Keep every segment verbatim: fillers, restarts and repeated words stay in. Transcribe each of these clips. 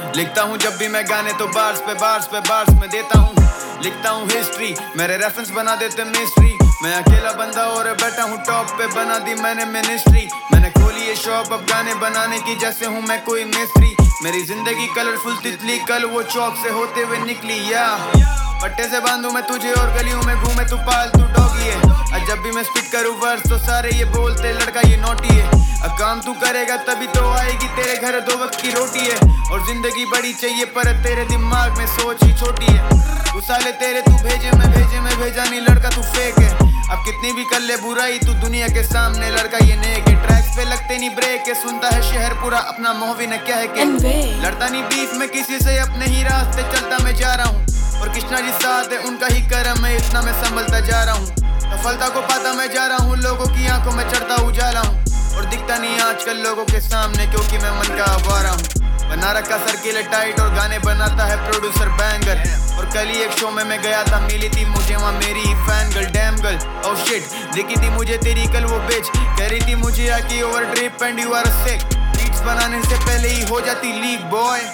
लिखता हूँ जब भी मैं गाने तो बार्स पे बार्स पे बार्स में देता हूँ, लिखता हूँ हिस्ट्री, मेरे रेफरेंस बना देते मिस्ट्री। मैं अकेला बंदा और बैठा हूँ टॉप पे, बना दी मैंने मिनिस्ट्री। मैंने खोली ये शॉप अब गाने बनाने की, जैसे हूँ मैं कोई मिस्त्री। मेरी जिंदगी कलरफुल तितली, कल वो चौक से होते हुए निकली। या पट्टे से बांधू मैं तुझे और गलियों में घूमे तू पालतू डॉगी है। और जब भी मैं स्पिट करूँ वर्स तो सारे ये बोलते लड़का ये नोटी है। अब काम तू करेगा तभी तो आएगी तेरे घर दो वक्त की रोटी है। और जिंदगी बड़ी चाहिए पर तेरे दिमाग में सोच ही छोटी है। उसाले तेरे तू भेजे में भेजे में भेजा नहीं, लड़का तू फेक है। अब कितनी भी कर ले बुराई तू दुनिया के सामने, लड़का ये नेक है। ट्रैक्स पे लगते नहीं ब्रेक है, सुनता है शहर पूरा अपना मोहवी न कह के। लड़ता नहीं बीफ में किसी से, अपने ही रास्ते चलता मैं जा रहा हूँ। और कृष्णा जी साथ है उनका ही करम है, इतना मैं संभलता जा रहा हूँ। सफलता को पाता मैं जा रहा हूँ, लोगों की आंखों में चढ़ता उजाला हूँ। और दिखता नहीं आजकल लोगों के सामने क्योंकि मैं मन का आवारा हूँ। बना रखा सर्किल टाइट और गाने बनाता है प्रोड्यूसर बैंगर। और कल ही एक शो में मैं गया था, मिली थी मुझे वहाँ मेरी fan girl damn girl. Oh shit दिखी थी मुझे तेरी कल वो बिच, कह रही थी मुझे आके over drip and you are sick. Beats बनाने से पहले ही हो जाती लीक बॉय।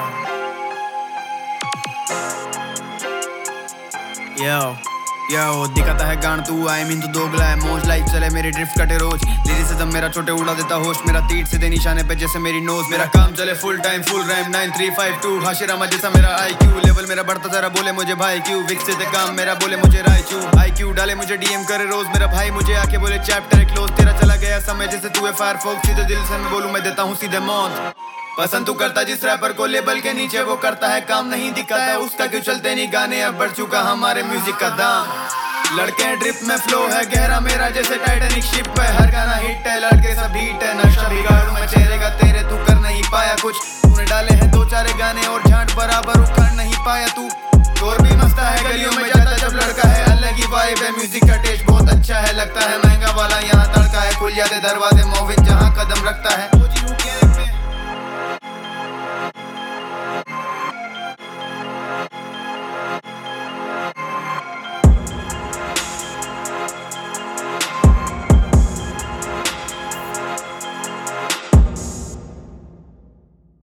Yo, yo, दिखाता है गान तू आई मीन तू दोगला है। मौज लाइफ चले मेरी ड्रिफ्ट कटे रोज, लिरिसिज्म मेरा छोटे उड़ा देता होश। मेरा तीर सीधे निशाने पे जैसे मेरी नोज, मेरा काम चले full time full RAM nine three five two. Hashirama जैसा मेरा आईक्यू, लेवल मेरा बढ़ता जरा बोले मुझे भाई क्यों। विकसित है काम मेरा बोले मुझे रायचू, आईक्यू डाले मुझे डीएम करे रोज। मेरा भाई मुझे आके बोले चैप्टर क्लोज, तेरा चला गया समय जैसे तू है फायरफॉक्स। सीधे दिल से मैं बोलूं मैं देता हूँ सीधे मौत। पसंद तू करता जिस रैपर को लेबल के नीचे वो करता है काम नहीं दिखाता है उसका, क्यों चलते नहीं गाने अब बढ़ चुका हमारे म्यूजिक का दाम। लड़के हैं ड्रिप में फ्लो है गहरा मेरा जैसे टाइटैनिक शिप है। हर गाना हिट है लड़के सब हिट है, नक्शा बिगाड़ू मैं चेहरे का तेरे तू कर नहीं पाया कुछ। तूने डाले हैं दो चार गाने और झांट बराबर उखाड़ नहीं पाया तू। और भी मस्ता है गलियों में जाता जब लड़का है, अलग ही वाइब है। म्यूजिक का टेस्ट बहुत अच्छा है, लगता है महंगा वाला यहाँ तड़का है। खुल जाते दरवाजे मोविन जहाँ कदम रखता है।